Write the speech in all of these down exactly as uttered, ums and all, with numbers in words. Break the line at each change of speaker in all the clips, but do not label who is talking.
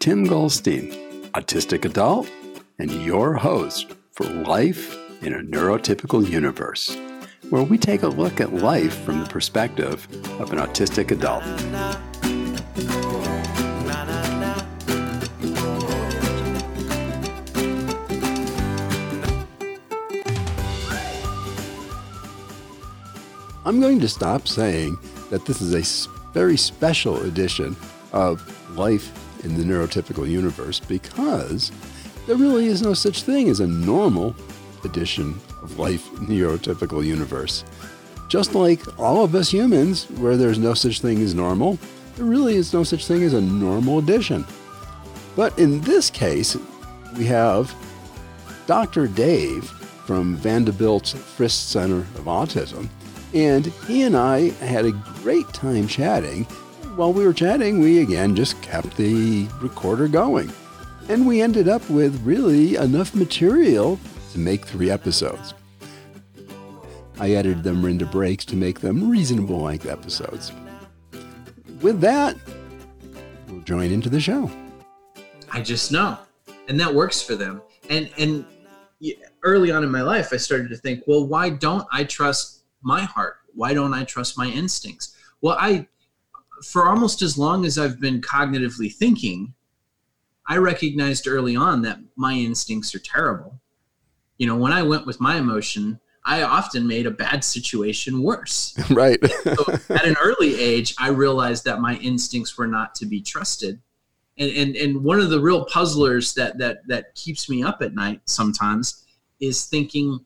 Tim Goldstein, autistic adult, and your host for Life in a Neurotypical Universe, where we take a look at life from the perspective of an autistic adult. I'm going to stop saying that this is a very special edition of Life in the Neurotypical Universe because there really is no such thing as a normal edition of Life in the Neurotypical Universe. Just like all of us humans, where there's no such thing as normal, there really is no such thing as a normal edition. But in this case, we have Doctor Dave from Vanderbilt's Frist Center of Autism, and he and I had a great time chatting. While we were chatting, we again just kept the recorder going. And we ended up with really enough material to make three episodes. I edited them into breaks to make them reasonable length episodes. With that, we'll join into the show.
I just know. And that works for them. And, and early on in my life, I started to think, well, why don't I trust my heart? Why don't I trust my instincts? Well, I, for almost as long as I've been cognitively thinking, I recognized early on that my instincts are terrible. You know, when I went with my emotion, I often made a bad situation worse.
Right.
So at an early age, I realized that my instincts were not to be trusted. And and and one of the real puzzlers that that that keeps me up at night sometimes is thinking,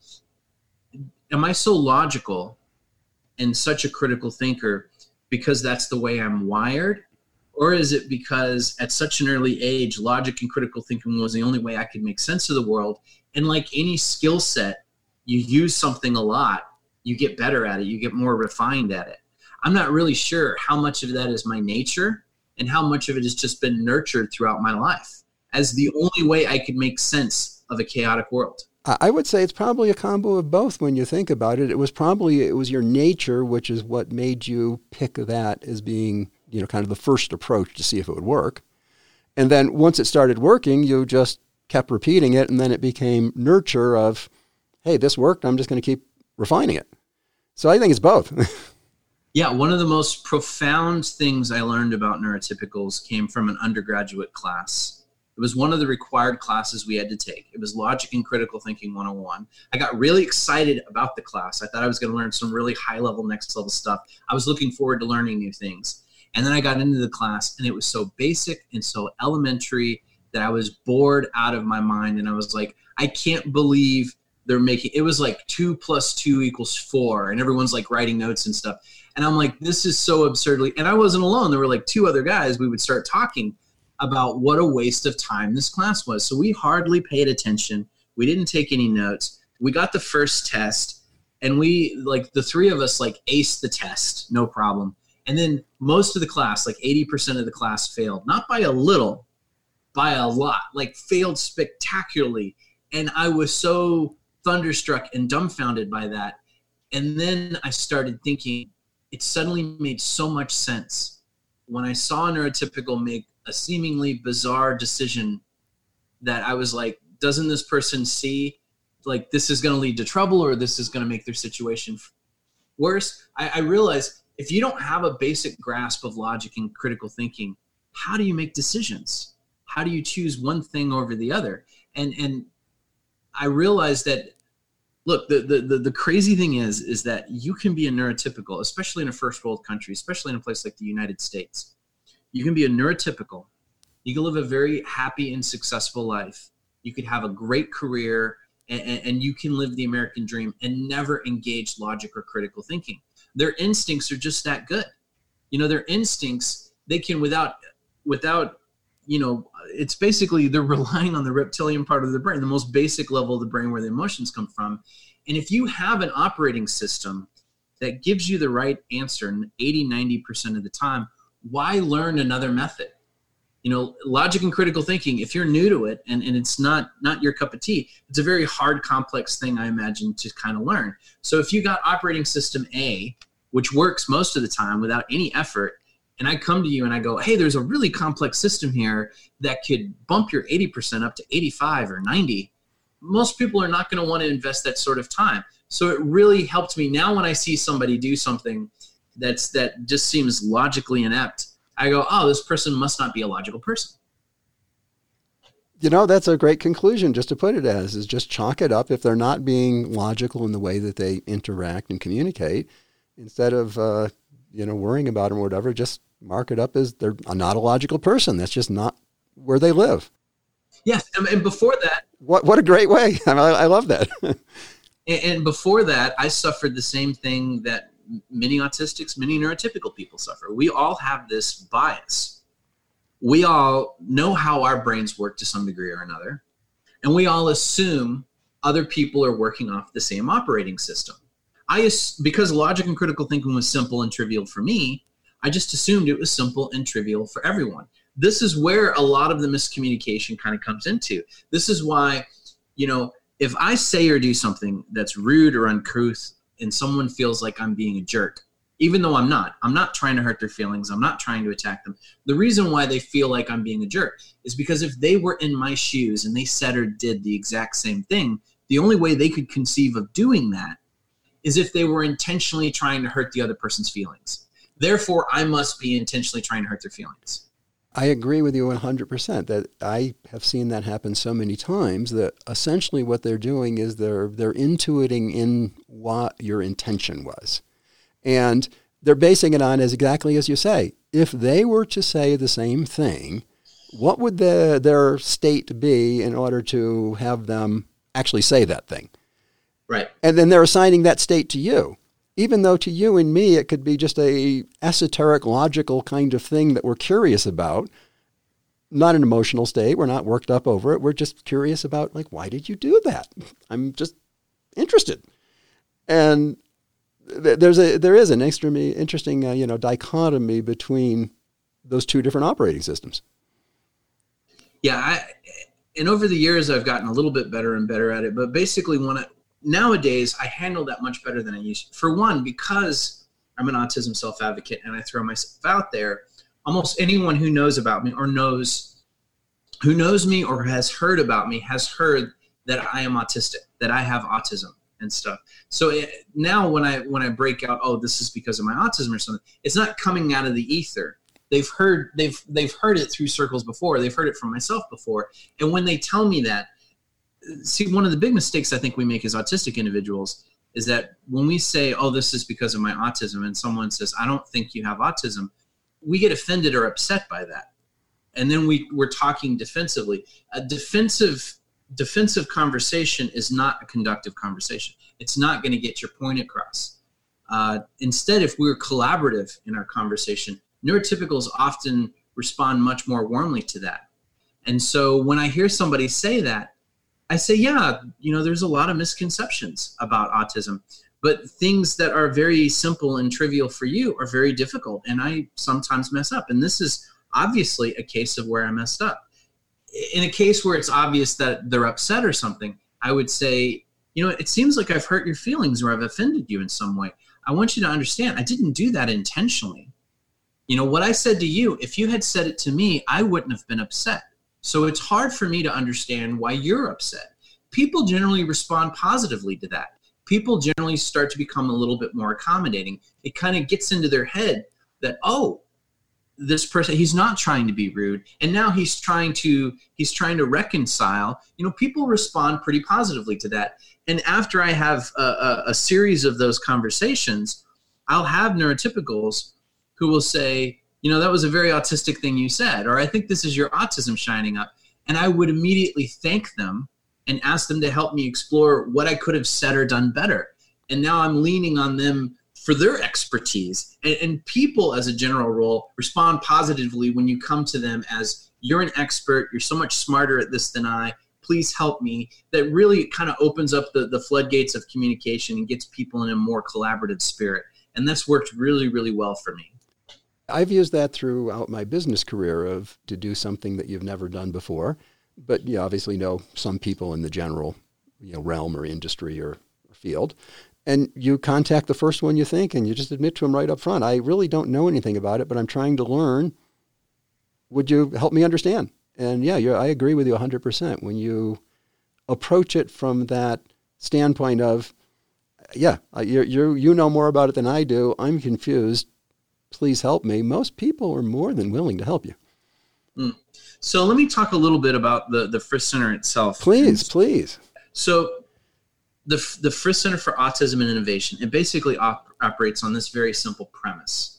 am I so logical and such a critical thinker because that's the way I'm wired? Or is it because at such an early age, logic and critical thinking was the only way I could make sense of the world? And like any skill set, you use something a lot, you get better at it, you get more refined at it. I'm not really sure how much of that is my nature and how much of it has just been nurtured throughout my life as the only way I could make sense of a chaotic world.
I would say it's probably a combo of both when you think about it. It was probably, it was your nature, which is what made you pick that as being, you know, kind of the first approach to see if it would work. And then once it started working, you just kept repeating it, and then it became nurture of, hey, this worked, I'm just going to keep refining it. So I think it's both.
Yeah, one of the most profound things I learned about neurotypicals came from an undergraduate class. It was one of the required classes we had to take. It was Logic and Critical Thinking one oh one. I got really excited about the class. I thought I was going to learn some really high-level, next-level stuff. I was looking forward to learning new things. And then I got into the class, and it was so basic and so elementary that I was bored out of my mind. And I was like, I can't believe they're making – it was like two plus two equals four, and everyone's like writing notes and stuff. And I'm like, this is so absurdly – and I wasn't alone. There were like two other guys. We would start talking about what a waste of time this class was. So we hardly paid attention. We didn't take any notes. We got the first test, and we, like, the three of us, like, aced the test, no problem. And then most of the class, like eighty percent of the class failed, not by a little, by a lot, like failed spectacularly. And I was so thunderstruck and dumbfounded by that. And then I started thinking, it suddenly made so much sense when I saw a neurotypical make a seemingly bizarre decision that I was like, doesn't this person see like this is going to lead to trouble or this is going to make their situation worse? I, I realized if you don't have a basic grasp of logic and critical thinking, how do you make decisions? How do you choose one thing over the other? And and I realized that, look, the, the, the, the crazy thing is, is that you can be a neurotypical, especially in a first world country, especially in a place like the United States. You can be a neurotypical. You can live a very happy and successful life. You could have a great career, and, and you can live the American dream and never engage logic or critical thinking. Their instincts are just that good. You know, their instincts, they can without, without, you know, it's basically they're relying on the reptilian part of the brain, the most basic level of the brain where the emotions come from. And if you have an operating system that gives you the right answer eighty, ninety percent of the time, why learn another method? You know, logic and critical thinking, if you're new to it and, and it's not, not your cup of tea, it's a very hard, complex thing, I imagine, to kind of learn. So if you got operating system A, which works most of the time without any effort, and I come to you and I go, hey, there's a really complex system here that could bump your eighty percent up to eighty-five or ninety, most people are not going to want to invest that sort of time. So it really helped me. Now when I see somebody do something that's that just seems logically inept, I go, oh, this person must not be a logical person.
You know, that's a great conclusion just to put it as, is just chalk it up. If they're not being logical in the way that they interact and communicate, instead of, uh, you know, worrying about them or whatever, just mark it up as they're not a logical person. That's just not where they live.
Yes. And, and before that.
What what a great way. I, mean, I, I love that.
and, and before that, I suffered the same thing that many autistics, many neurotypical people suffer. We all have this bias. We all know how our brains work to some degree or another, and we all assume other people are working off the same operating system. I, because logic and critical thinking was simple and trivial for me, I just assumed it was simple and trivial for everyone. This is where a lot of the miscommunication kind of comes into. This is why, you know, if I say or do something that's rude or uncouth and someone feels like I'm being a jerk, even though I'm not, I'm not trying to hurt their feelings. I'm not trying to attack them. The reason why they feel like I'm being a jerk is because if they were in my shoes and they said or did the exact same thing, the only way they could conceive of doing that is if they were intentionally trying to hurt the other person's feelings. Therefore, I must be intentionally trying to hurt their feelings.
I agree with you one hundred percent that I have seen that happen so many times that essentially what they're doing is they're they're intuiting in what your intention was. And they're basing it on as exactly as you say. If they were to say the same thing, what would the, their state be in order to have them actually say that thing?
Right.
And then they're assigning that state to you. Even though to you and me, it could be just a esoteric, logical kind of thing that we're curious about. Not an emotional state. We're not worked up over it. We're just curious about, like, why did you do that? I'm just interested. And th- there's a there is an extremely interesting, uh, you know, dichotomy between those two different operating systems.
Yeah, I, and over the years, I've gotten a little bit better and better at it. But basically, when I, nowadays, I handle that much better than I used to. For one, because I'm an autism self-advocate and I throw myself out there, almost anyone who knows about me or knows who knows me or has heard about me has heard that I am autistic, that I have autism and stuff. So it, now when I when I break out, oh, this is because of my autism or something, it's not coming out of the ether. They've heard they've they've heard it through circles before. They've heard it from myself before. And when they tell me that, see, one of the big mistakes I think we make as autistic individuals is that when we say, oh, this is because of my autism, and someone says, I don't think you have autism, we get offended or upset by that. And then we, we're talking defensively. A defensive defensive conversation is not a conductive conversation. It's not going to get your point across. Uh, instead, if we're collaborative in our conversation, neurotypicals often respond much more warmly to that. And so when I hear somebody say that, I say, yeah, you know, there's a lot of misconceptions about autism, but things that are very simple and trivial for you are very difficult. And I sometimes mess up. And this is obviously a case of where I messed up. In a case where it's obvious that they're upset or something, I would say, you know, it seems like I've hurt your feelings or I've offended you in some way. I want you to understand, I didn't do that intentionally. You know, what I said to you, if you had said it to me, I wouldn't have been upset. So it's hard for me to understand why you're upset. People generally respond positively to that. People generally start to become a little bit more accommodating. It kind of gets into their head that, oh, this person, he's not trying to be rude. And now he's trying to, he's trying to reconcile. You know, people respond pretty positively to that. And after I have a, a, a series of those conversations, I'll have neurotypicals who will say, you know, that was a very autistic thing you said, or I think this is your autism shining up. And I would immediately thank them and ask them to help me explore what I could have said or done better. And now I'm leaning on them for their expertise. And, and people, as a general rule, respond positively when you come to them as, you're an expert, you're so much smarter at this than I, please help me. That really kind of opens up the, the floodgates of communication and gets people in a more collaborative spirit. And that's worked really, really well for me.
I've used that throughout my business career of to do something that you've never done before. But you obviously know some people in the general, you know, realm or industry or, or field. And you contact the first one you think, and you just admit to them right up front, I really don't know anything about it, but I'm trying to learn. Would you help me understand? And yeah, you're, I agree with you one hundred percent. When you approach it from that standpoint of, yeah, you you you know more about it than I do. I'm confused. Please help me. Most people are more than willing to help you.
Mm. So let me talk a little bit about the, the Frist Center itself.
Please, please.
So the the Frist Center for Autism and Innovation, it basically op- operates on this very simple premise.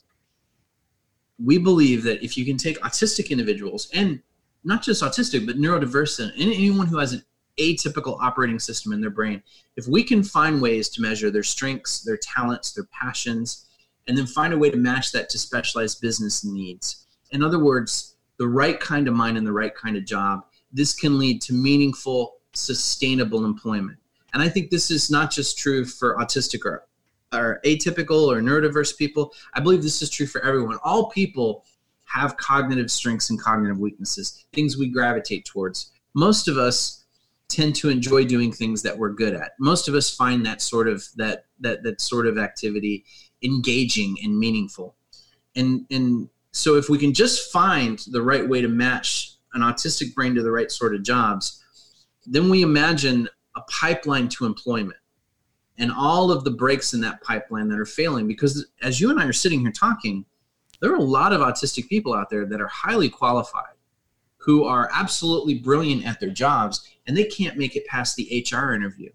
We believe that if you can take autistic individuals, and not just autistic, but neurodiverse, and anyone who has an atypical operating system in their brain, if we can find ways to measure their strengths, their talents, their passions, and then find a way to match that to specialized business needs. In other words, the right kind of mind and the right kind of job, this can lead to meaningful, sustainable employment. And I think this is not just true for autistic or, or atypical or neurodiverse people. I believe this is true for everyone. All people have cognitive strengths and cognitive weaknesses, things we gravitate towards. Most of us tend to enjoy doing things that we're good at. Most of us find that sort of that that that sort of activity engaging and meaningful. And and so if we can just find the right way to match an autistic brain to the right sort of jobs, then we imagine a pipeline to employment and all of the breaks in that pipeline that are failing. Because as you and I are sitting here talking, there are a lot of autistic people out there that are highly qualified, who are absolutely brilliant at their jobs, and they can't make it past the H R interview.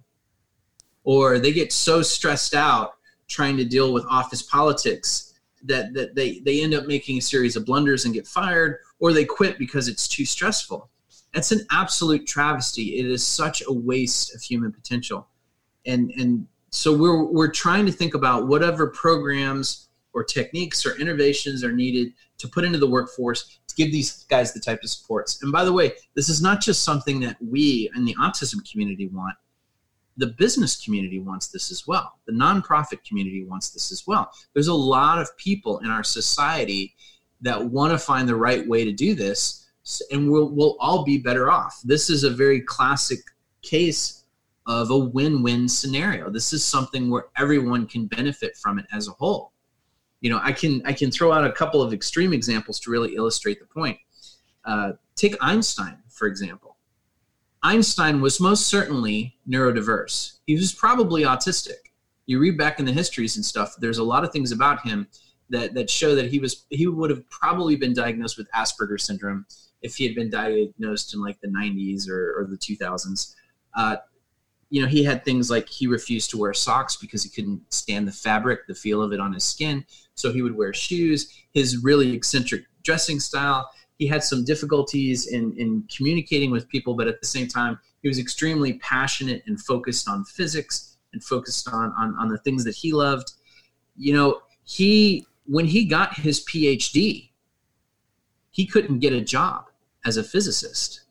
Or they get so stressed out trying to deal with office politics that, that they, they end up making a series of blunders and get fired, or they quit because it's too stressful. That's an absolute travesty. It is such a waste of human potential. And and so we're we're trying to think about whatever programs or techniques or innovations are needed to put into the workforce to give these guys the type of supports. And by the way, this is not just something that we in the autism community want. The business community wants this as well. The nonprofit community wants this as well. There's a lot of people in our society that want to find the right way to do this, and we'll we'll all be better off. This is a very classic case of a win-win scenario. This is something where everyone can benefit from it as a whole. You know, I can I can throw out a couple of extreme examples to really illustrate the point. Uh, take Einstein, for example. Einstein was most certainly neurodiverse. He was probably autistic. You read back in the histories and stuff, there's a lot of things about him that, that show that he was he would have probably been diagnosed with Asperger's syndrome if he had been diagnosed in like the nineties or, or the two thousands. Uh, you know, he had things like he refused to wear socks because he couldn't stand the fabric, the feel of it on his skin. So he would wear shoes. His really eccentric dressing style. He had some difficulties in, in communicating with people, but at the same time, he was extremely passionate and focused on physics and focused on, on, on the things that he loved. You know, he when he got his P H D, he couldn't get a job as a physicist.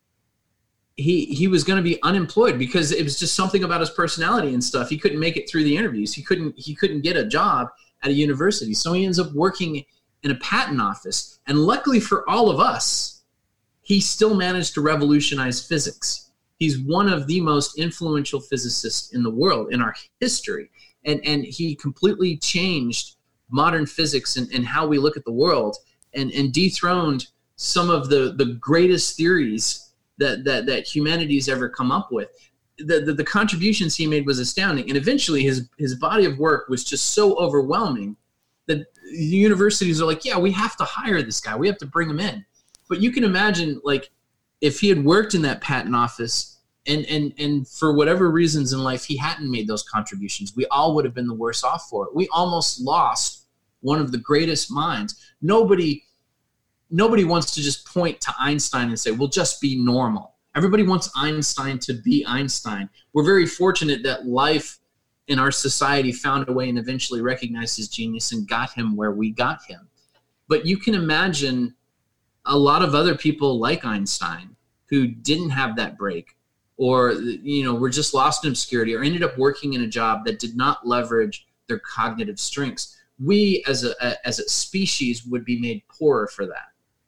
He he was going to be unemployed because it was just something about his personality and stuff. He couldn't make it through the interviews. He couldn't he couldn't get a job at a university. So he ends up working in a patent office. And luckily for all of us, he still managed to revolutionize physics. He's one of the most influential physicists in the world, in our history. And and he completely changed modern physics and, and how we look at the world, and, and dethroned some of the, the greatest theories that, that, that humanity's ever come up with. The, the, the contributions he made was astounding. And eventually his, his body of work was just so overwhelming that the universities are like, yeah, we have to hire this guy. We have to bring him in. But you can imagine, like, if he had worked in that patent office and, and, and for whatever reasons in life, he hadn't made those contributions, we all would have been the worse off for it. We almost lost one of the greatest minds. Nobody, nobody wants to just point to Einstein and say, well, just be normal. Everybody wants Einstein to be Einstein. We're very fortunate that life in our society found a way and eventually recognized his genius and got him where we got him. But you can imagine a lot of other people like Einstein who didn't have that break, or, you know, were just lost in obscurity, or ended up working in a job that did not leverage their cognitive strengths. We as a, a as a species would be made poorer for that.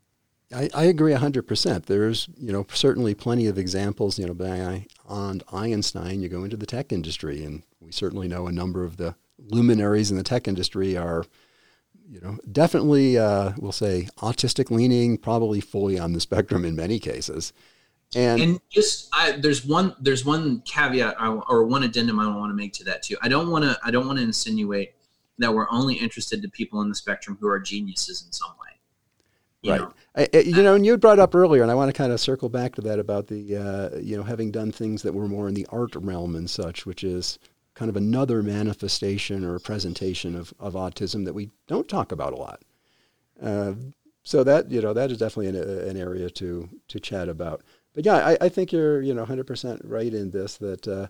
I, I agree one hundred percent. There's, you know, certainly plenty of examples, you know, beyond Einstein. You go into the tech industry, and we certainly know a number of the luminaries in the tech industry are, you know, definitely, uh, we'll say, autistic leaning, probably fully on the spectrum in many cases. And,
and just I, there's one there's one caveat I, or one addendum I want to make to that too. I don't want to I don't want to insinuate that we're only interested to people in the spectrum who are geniuses in some way. You
right.
know?
I, I, you know, and you had brought up earlier, and I want to kind of circle back to that about the, uh, you know, having done things that were more in the art realm and such, which is kind of another manifestation or presentation of, of autism that we don't talk about a lot. Uh, so that, you know, that is definitely an, an area to to chat about. But yeah, I, I think you're, you know, one hundred percent right in this, that uh,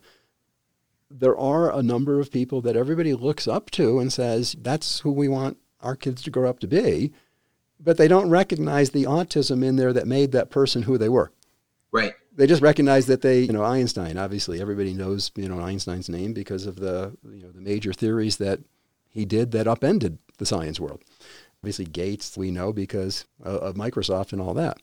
there are a number of people that everybody looks up to and says, that's who we want our kids to grow up to be. But they don't recognize the autism in there that made that person who they were.
Right.
They just recognize that they, you know, Einstein, obviously everybody knows, you know, Einstein's name because of the, you know, the major theories that he did that upended the science world. Obviously Gates, we know because of Microsoft and all that.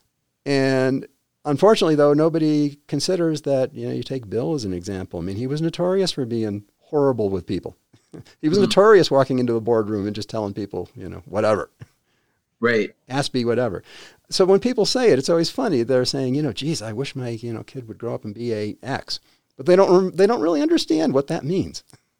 And unfortunately, though, nobody considers that, you know, you take Bill as an example. I mean, he was notorious for being horrible with people. He was mm-hmm. notorious walking into a boardroom and just telling people, you know, whatever.
Right.
Ask me whatever. So when people say it, it's always funny. They're saying, you know, geez, I wish my, you know, kid would grow up and be a X. But they don't they don't really understand what that means.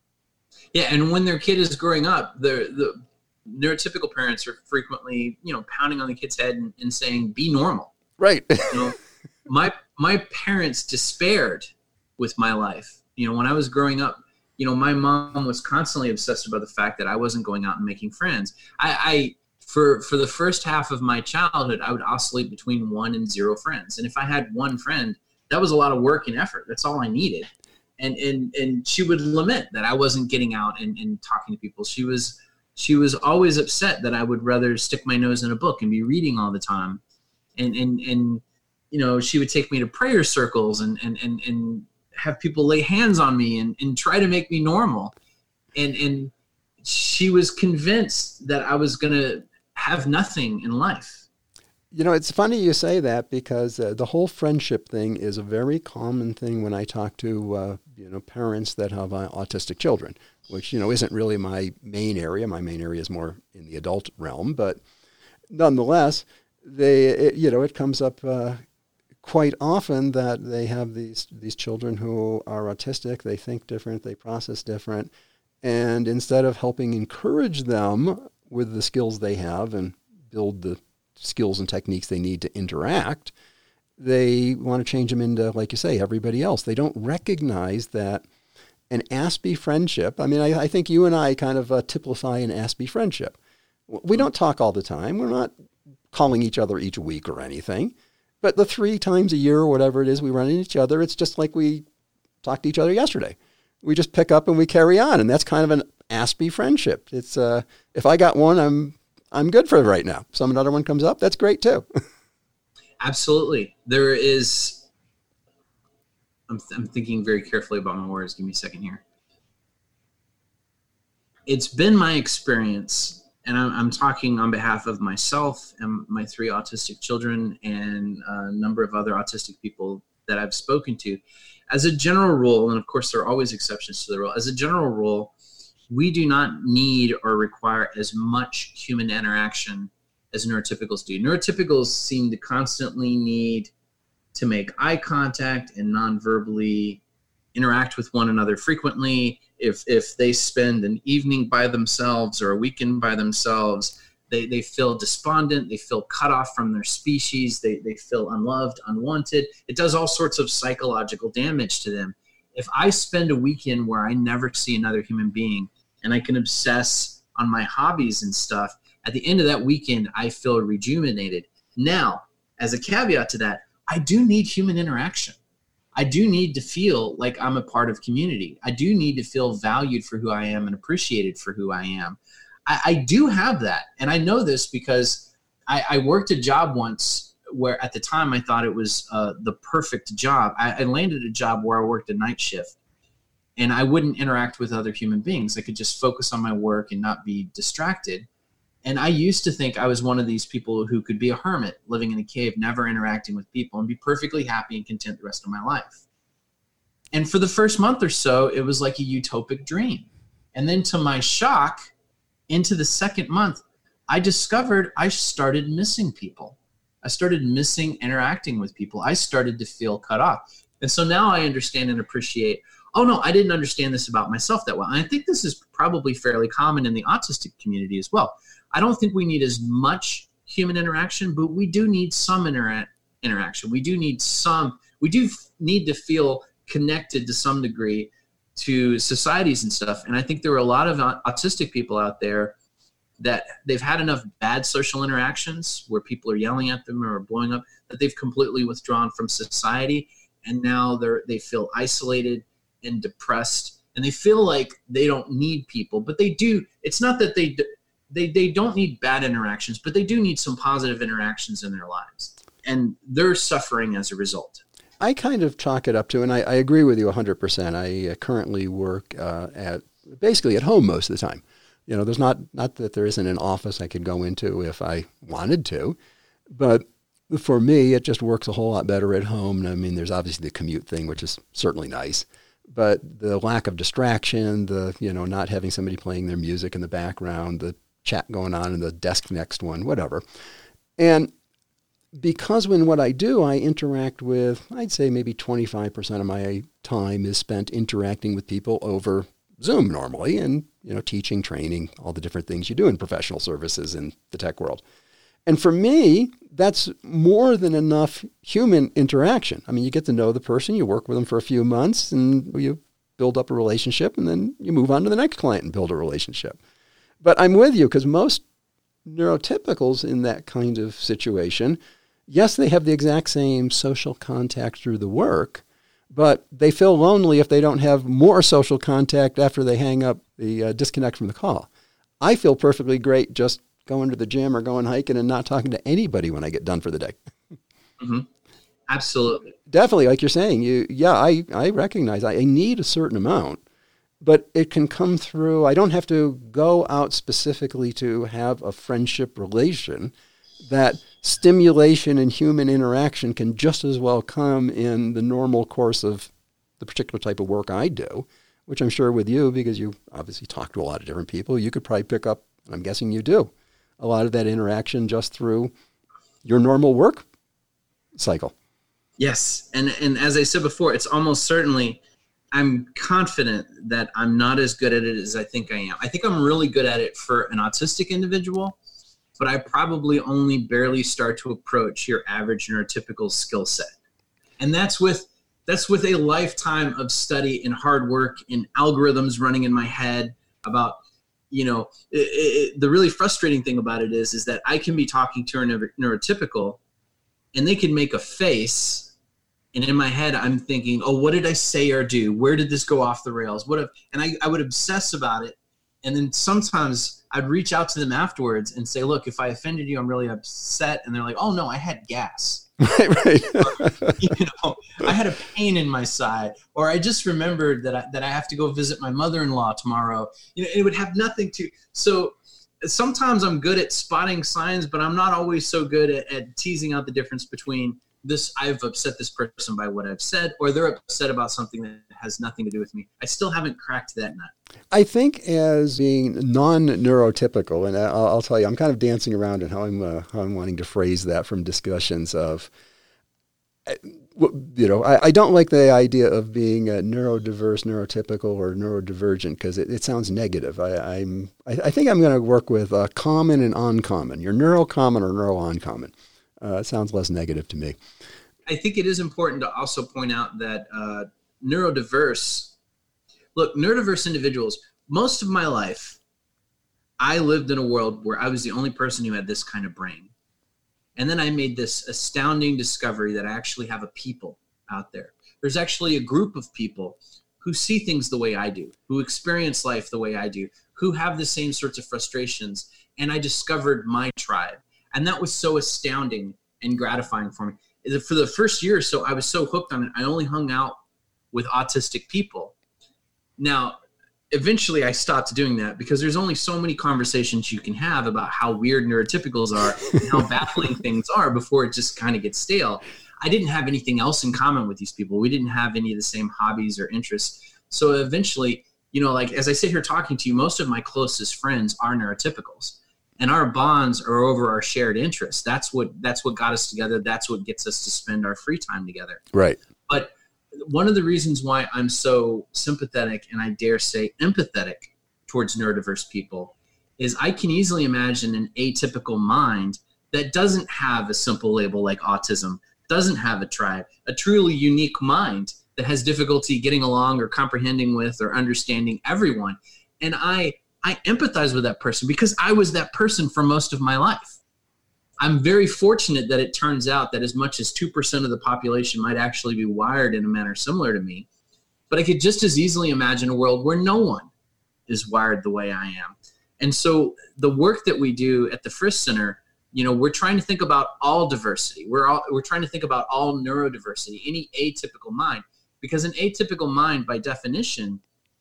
Yeah, and when their kid is growing up, the the neurotypical parents are frequently, you know, pounding on the kid's head and, and saying, be normal.
Right.
You know, my my parents despaired with my life. You know, when I was growing up, you know, my mom was constantly obsessed about the fact that I wasn't going out and making friends. I, I For for the first half of my childhood, I would oscillate between one and zero friends. And if I had one friend, that was a lot of work and effort. That's all I needed. And and and she would lament that I wasn't getting out and, and talking to people. She was she was always upset that I would rather stick my nose in a book and be reading all the time. And and and you know, she would take me to prayer circles and and and, and have people lay hands on me and, and try to make me normal. And and she was convinced that I was gonna have nothing in life.
You know, it's funny you say that because uh, the whole friendship thing is a very common thing when I talk to, uh, you know, parents that have uh, autistic children, which, you know, isn't really my main area. My main area is more in the adult realm, but nonetheless, they, it, you know, it comes up uh, quite often that they have these, these children who are autistic. They think different, they process different. And instead of helping encourage them with the skills they have and build the skills and techniques they need to interact, they want to change them into, like you say, everybody else. They don't recognize that an Aspie friendship, I mean, I, I think you and I kind of uh, typify an Aspie friendship. We don't talk all the time. We're not calling each other each week or anything. But the three times a year or whatever it is we run into each other, it's just like we talked to each other yesterday. We just pick up and we carry on, and that's kind of an Aspie friendship. It's uh, if I got one, I'm I'm good for right now. Some another one comes up, that's great too.
Absolutely, there is. I'm I'm thinking very carefully about my words. Give me a second here. It's been my experience, and I'm I'm talking on behalf of myself and my three autistic children and a number of other autistic people that I've spoken to. As a general rule, and of course there are always exceptions to the rule, as a general rule, we do not need or require as much human interaction as neurotypicals do. Neurotypicals seem to constantly need to make eye contact and non-verbally interact with one another frequently. If if they spend an evening by themselves or a weekend by themselves, they, they feel despondent, they feel cut off from their species, they, they feel unloved, unwanted. It does all sorts of psychological damage to them. If I spend a weekend where I never see another human being and I can obsess on my hobbies and stuff, at the end of that weekend, I feel rejuvenated. Now, as a caveat to that, I do need human interaction. I do need to feel like I'm a part of community. I do need to feel valued for who I am and appreciated for who I am. I, I do have that. And I know this because I, I worked a job once where at the time I thought it was uh, the perfect job. I, I landed a job where I worked a night shift and I wouldn't interact with other human beings. I could just focus on my work and not be distracted. And I used to think I was one of these people who could be a hermit living in a cave, never interacting with people, and be perfectly happy and content the rest of my life. And for the first month or so, it was like a utopic dream. And then to my shock, into the second month, I discovered I started missing people. I started missing interacting with people. I started to feel cut off. And so now I understand and appreciate, oh no, I didn't understand this about myself that well. And I think this is probably fairly common in the autistic community as well. I don't think we need as much human interaction, but we do need some intera- interaction. We do need some, we do f- need to feel connected to some degree to societies and stuff. And I think there are a lot of autistic people out there that they've had enough bad social interactions where people are yelling at them or blowing up that they've completely withdrawn from society. And now they're, they feel isolated and depressed, and they feel like they don't need people, but they do. It's not that they, they, they don't need bad interactions, but they do need some positive interactions in their lives, and they're suffering as a result.
I kind of chalk it up to, and I, I agree with you one hundred percent. I uh, currently work uh, at basically at home most of the time. You know, there's not, not that there isn't an office I could go into if I wanted to, but for me, it just works a whole lot better at home. I mean, there's obviously the commute thing, which is certainly nice, but the lack of distraction, the, you know, not having somebody playing their music in the background, the chat going on in the desk next one, whatever. And because when what I do, I interact with, I'd say maybe twenty-five percent of my time is spent interacting with people over Zoom normally, and, you know, teaching, training, all the different things you do in professional services in the tech world. And for me, that's more than enough human interaction. I mean, you get to know the person, you work with them for a few months, and you build up a relationship, and then you move on to the next client and build a relationship. But I'm with you, because most neurotypicals in that kind of situation, yes, they have the exact same social contact through the work, but they feel lonely if they don't have more social contact after they hang up the uh, disconnect from the call. I feel perfectly great just going to the gym or going hiking and not talking to anybody when I get done for the day.
Mm-hmm. Absolutely.
Definitely, like you're saying, you yeah, I, I recognize I, I need a certain amount, but it can come through. I don't have to go out specifically to have a friendship relation. That stimulation and human interaction can just as well come in the normal course of the particular type of work I do, which I'm sure with you, because you obviously talk to a lot of different people, you could probably pick up, and I'm guessing you do, a lot of that interaction just through your normal work cycle.
Yes. And, and as I said before, it's almost certainly, I'm confident that I'm not as good at it as I think I am. I think I'm really good at it for an autistic individual, but I probably only barely start to approach your average neurotypical skill set. And that's with that's with a lifetime of study and hard work and algorithms running in my head about, you know, it, it, the really frustrating thing about it is, is that I can be talking to a neuro- neurotypical and they can make a face. And in my head, I'm thinking, oh, what did I say or do? Where did this go off the rails? What if, and I, I would obsess about it. And then sometimes I'd reach out to them afterwards and say, look, if I offended you, I'm really upset. And they're like, oh, no, I had gas.
Right, right.
Or, you know, I had a pain in my side. Or I just remembered that I, that I have to go visit my mother-in-law tomorrow. You know, it would have nothing to. So sometimes I'm good at spotting signs, but I'm not always so good at, at teasing out the difference between this, I've upset this person by what I've said, or they're upset about something that has nothing to do with me. I still haven't cracked that nut.
I think as being non-neurotypical, and I'll, I'll tell you, I'm kind of dancing around in how I'm, uh, how I'm wanting to phrase that from discussions of, you know, I, I don't like the idea of being a neurodiverse, neurotypical, or neurodivergent, because it, it sounds negative. I, I'm, I, I think I'm going to work with uh, common and uncommon. You're neurocommon or neurouncommon. Uh, it sounds less negative to me.
I think it is important to also point out that uh, neurodiverse, look, neurodiverse individuals, most of my life, I lived in a world where I was the only person who had this kind of brain. And then I made this astounding discovery that I actually have a people out there. There's actually a group of people who see things the way I do, who experience life the way I do, who have the same sorts of frustrations. And I discovered my tribe. And that was so astounding and gratifying for me. For the first year or so, I was so hooked on it. I only hung out with autistic people. Now, eventually I stopped doing that because there's only so many conversations you can have about how weird neurotypicals are and how baffling things are before it just kind of gets stale. I didn't have anything else in common with these people. We didn't have any of the same hobbies or interests. So eventually, you know, like as I sit here talking to you, most of my closest friends are neurotypicals, and our bonds are over our shared interests. That's what that's what got us together. That's what gets us to spend our free time together.
Right.
But one of the reasons why I'm so sympathetic and I dare say empathetic towards neurodiverse people is I can easily imagine an atypical mind that doesn't have a simple label like autism, doesn't have a tribe, a truly unique mind that has difficulty getting along or comprehending with or understanding everyone. And I, I empathize with that person because I was that person for most of my life. I'm very fortunate that it turns out that as much as two percent of the population might actually be wired in a manner similar to me, but I could just as easily imagine a world where no one is wired the way I am. And so the work that we do at the Frist Center, you know, we're trying to think about all diversity. We're all, we're trying to think about all neurodiversity, any atypical mind, because an atypical mind by definition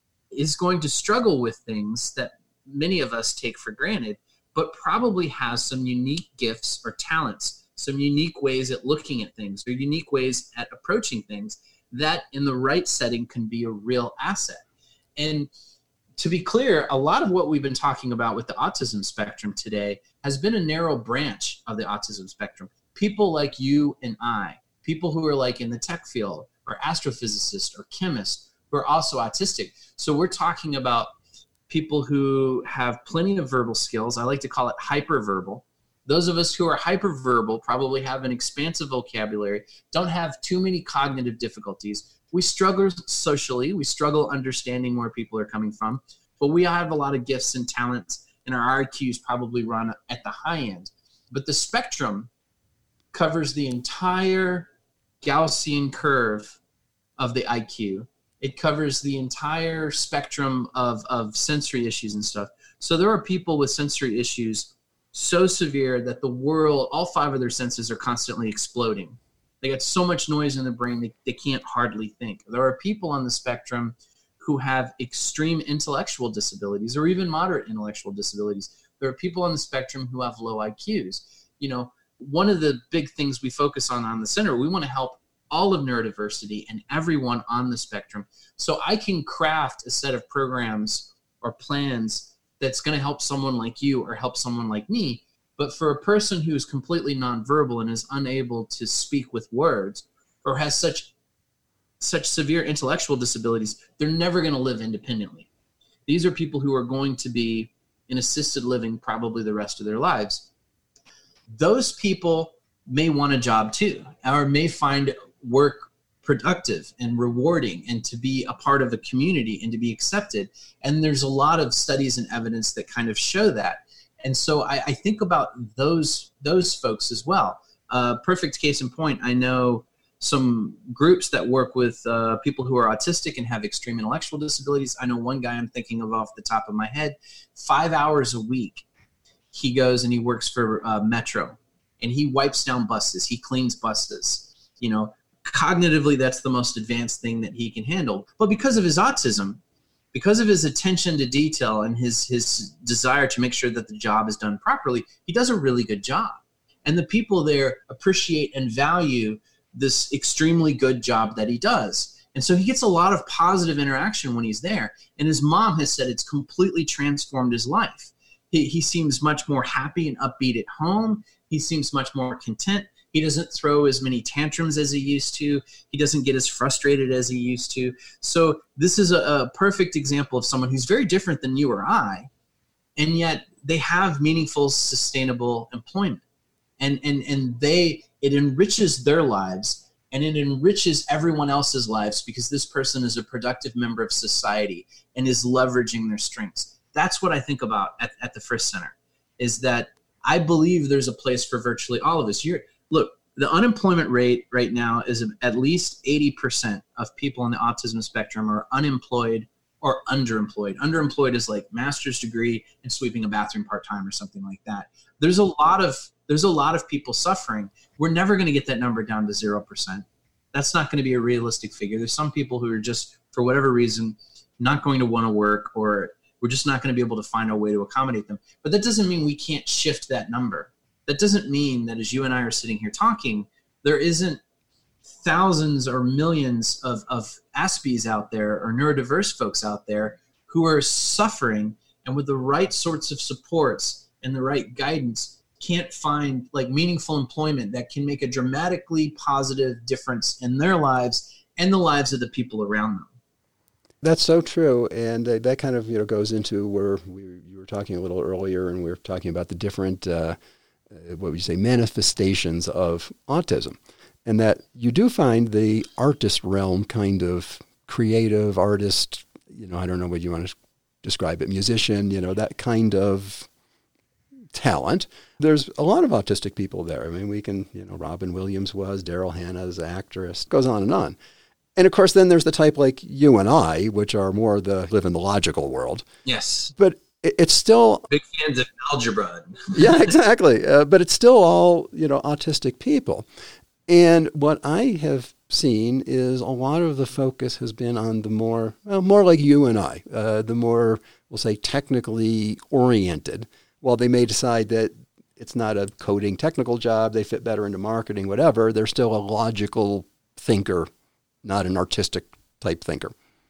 is going to struggle with things that many of us take for granted, but probably has some unique gifts or talents, some unique ways at looking at things or unique ways at approaching things that in the right setting can be a real asset. And to be clear, a lot of what we've been talking about with the autism spectrum today has been a narrow branch of the autism spectrum. People like you and I, people who are like in the tech field or astrophysicists or chemists who are also autistic. So we're talking about people who have plenty of verbal skills. I like to call it hyperverbal. Those of us who are hyperverbal probably have an expansive vocabulary, don't have too many cognitive difficulties. We struggle socially. We struggle understanding where people are coming from, but we have a lot of gifts and talents, and our I Qs probably run at the high end. But the spectrum covers the entire Gaussian curve of the I Q. It covers the entire spectrum of, of sensory issues and stuff. So there are people with sensory issues so severe that the world, all five of their senses are constantly exploding. They got so much noise in their brain, they, they can't hardly think. There are people on the spectrum who have extreme intellectual disabilities or even moderate intellectual disabilities. There are people on the spectrum who have low I Qs. You know, one of the big things we focus on on the center, we want to help all of neurodiversity and everyone on the spectrum. So I can craft a set of programs or plans that's going to help someone like you or help someone like me. But for a person who's completely nonverbal and is unable to speak with words or has such such severe intellectual disabilities, they're never going to live independently. These are people who are going to be in assisted living probably the rest of their lives. Those people may want a job too, or may find work productive and rewarding and to be a part of a community and to be accepted. And there's a lot of studies and evidence that kind of show that. And so I, I think about those those folks as well. Uh, perfect case in point, I know some groups that work with uh, people who are autistic and have extreme intellectual disabilities. I know one guy I'm thinking of off the top of my head, five hours a week, he goes and he works for uh, Metro, and he wipes down buses, he cleans buses, you know. Cognitively, that's the most advanced thing that he can handle. But because of his autism, because of his attention to detail and his, his desire to make sure that the job is done properly, he does a really good job. And the people there appreciate and value this extremely good job that he does. And so he gets a lot of positive interaction when he's there. And his mom has said it's completely transformed his life. He, he seems much more happy and upbeat at home. He seems much more content. He doesn't throw as many tantrums as he used to. He doesn't get as frustrated as he used to. So this is a, a perfect example of someone who's very different than you or I, and yet they have meaningful, sustainable employment. And, and, and they it enriches their lives, and it enriches everyone else's lives because this person is a productive member of society and is leveraging their strengths. That's what I think about at, at the Frist Center, is that I believe there's a place for virtually all of us. You're Look, the unemployment rate right now is at least eighty percent of people on the autism spectrum are unemployed or underemployed. Underemployed is like master's degree and sweeping a bathroom part-time or something like that. There's a lot of there's a lot of people suffering. We're never going to get that number down to zero percent. That's not going to be a realistic figure. There's some people who are just, for whatever reason, not going to want to work, or we're just not going to be able to find a way to accommodate them. But that doesn't mean we can't shift that number. That doesn't mean that as you and I are sitting here talking, there isn't thousands or millions of, of Aspies out there or neurodiverse folks out there who are suffering, and with the right sorts of supports and the right guidance can't find like meaningful employment that can make a dramatically positive difference in their lives and the lives of the people around them.
That's so true, and uh, that kind of you know goes into where we you were talking a little earlier, and we were talking about the different uh, uh, what would you say manifestations of autism, and that you do find the artist realm kind of creative artist, you know I don't know what you want to describe it, musician, you know that kind of talent. There's a lot of autistic people there. I mean, we can you know Robin Williams was, Daryl Hannah's actress, goes on and on. And of course, then there's the type like you and I, which are more the live in the logical world.
Yes.
But it, it's still
big fans of algebra.
Yeah, exactly. Uh, but it's still all, you know, autistic people. And what I have seen is a lot of the focus has been on the more, well, more like you and I, uh, the more, we'll say, technically oriented. While they may decide that it's not a coding technical job, they fit better into marketing, whatever, they're still a logical thinker, not an artistic type thinker.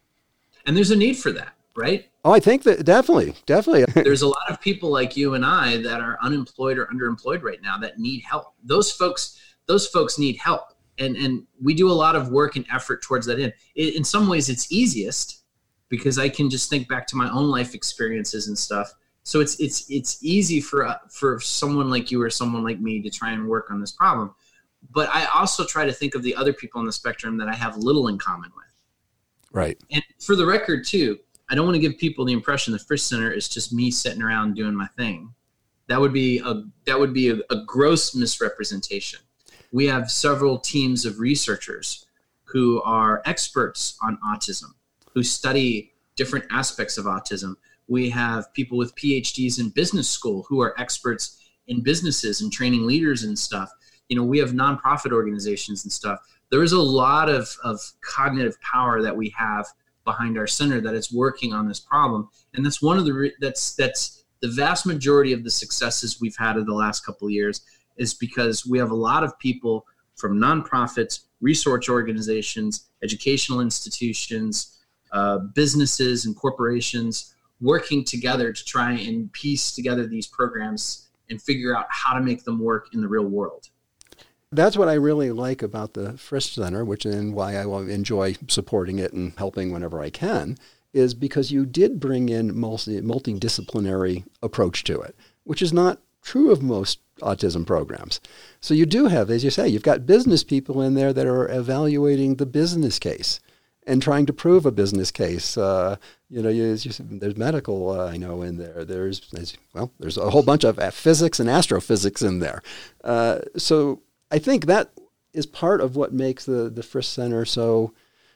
And there's a need for that, right?
Oh, I think that definitely, definitely.
There's a lot of people like you and I that are unemployed or underemployed right now that need help. Those folks, those folks need help. And and we do a lot of work and effort towards that end. In, in some ways, it's easiest because I can just think back to my own life experiences and stuff. So it's it's it's easy for uh, for someone like you or someone like me to try and work on this problem. But I also try to think of the other people on the spectrum that I have little in common with.
Right.
And for the record, too, I don't want to give people the impression the Frisch Center is just me sitting around doing my thing. That would be a that would be a, a gross misrepresentation. We have several teams of researchers who are experts on autism, who study different aspects of autism. We have people with P H Ds in business school who are experts in businesses and training leaders and stuff. You know, we have nonprofit organizations and stuff. There is a lot of, of cognitive power that we have behind our center that is working on this problem. And that's one of the, re- that's, that's the vast majority of the successes we've had in the last couple of years is because we have a lot of people from nonprofits, research organizations, educational institutions, uh, businesses and corporations working together to try and piece together these programs and figure out how to make them work in the real world.
That's what I really like about the Frisch Center, which is why I will enjoy supporting it and helping whenever I can, is because you did bring in multi, multidisciplinary approach to it, which is not true of most autism programs. So you do have, as you say, you've got business people in there that are evaluating the business case and trying to prove a business case. Uh, you know, you, you, there's medical, uh, I know, in there. There's, there's, well, there's a whole bunch of physics and astrophysics in there. Uh, so I think that is part of what makes the, the Frisch Center so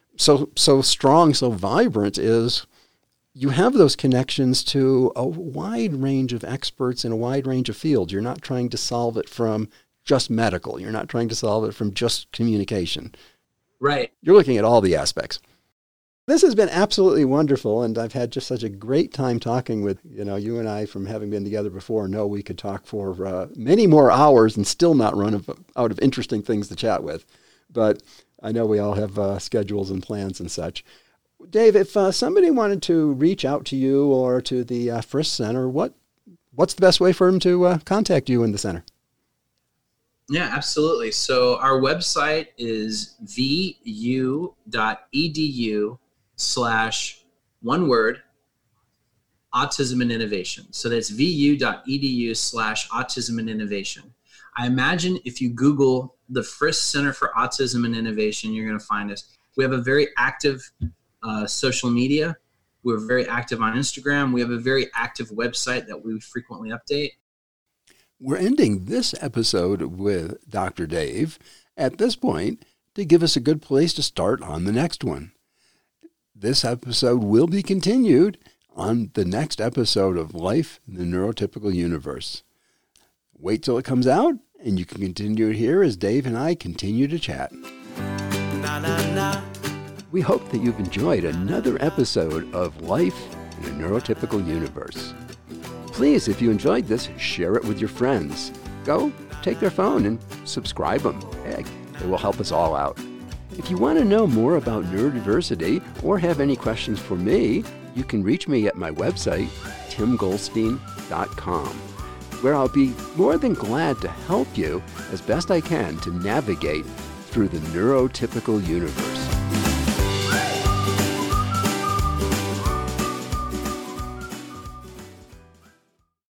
so so strong, so vibrant, is you have those connections to a wide range of experts in a wide range of fields. You're not trying to solve it from just medical. You're not trying to solve it from just communication.
Right.
You're looking at all the aspects. This has been absolutely wonderful, and I've had just such a great time talking with, you know, you and I, from having been together before, know we could talk for uh, many more hours and still not run of, out of interesting things to chat with. But I know we all have uh, schedules and plans and such. Dave, if uh, somebody wanted to reach out to you or to the uh, Frisch Center, what what's the best way for them to uh, contact you in the center?
Yeah, absolutely. So our website is v u dot e d u slash one word autism and innovation. So that's v u dot e d u slash autism and innovation. I imagine if you Google the Frisch Center for Autism and Innovation, you're going to find us. We have a very active uh, social media. We're very active on Instagram. We have a very active website that we frequently update.
We're ending this episode with Doctor Dave at this point to give us a good place to start on the next one. This episode will be continued on the next episode of Life in the Neurotypical Universe. Wait till it comes out, and you can continue it here as Dave and I continue to chat.
Na, na, na.
We hope that you've enjoyed another episode of Life in a Neurotypical Universe. Please, if you enjoyed this, share it with your friends. Go take their phone and subscribe them. Hey, it will help us all out. If you want to know more about neurodiversity or have any questions for me, you can reach me at my website, tim goldstein dot com, where I'll be more than glad to help you as best I can to navigate through the neurotypical universe.